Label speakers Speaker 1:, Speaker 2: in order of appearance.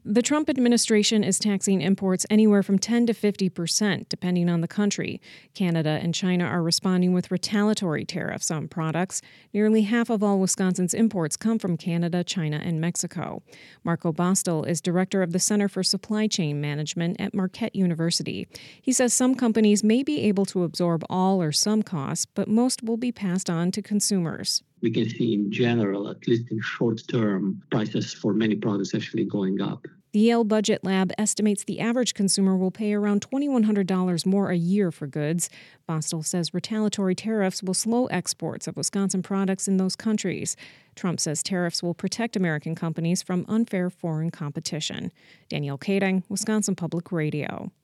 Speaker 1: The Trump administration is taxing imports anywhere from 10 to 50%, depending on the country. Canada and China are responding with retaliatory tariffs on products. Nearly half of all Wisconsin's imports come from Canada, China, and Mexico. Marco Bostel is director of the Center for Supply Chain Management at Marquette University. He says some companies may be able to absorb all or some costs, but most will be passed on to consumers.
Speaker 2: We can see in general, at least in short term, prices for many products actually going up.
Speaker 1: The Yale Budget Lab estimates the average consumer will pay around $2,100 more a year for goods. Bostel says retaliatory tariffs will slow exports of Wisconsin products in those countries. Trump says tariffs will protect American companies from unfair foreign competition. Danielle Kading, Wisconsin Public Radio.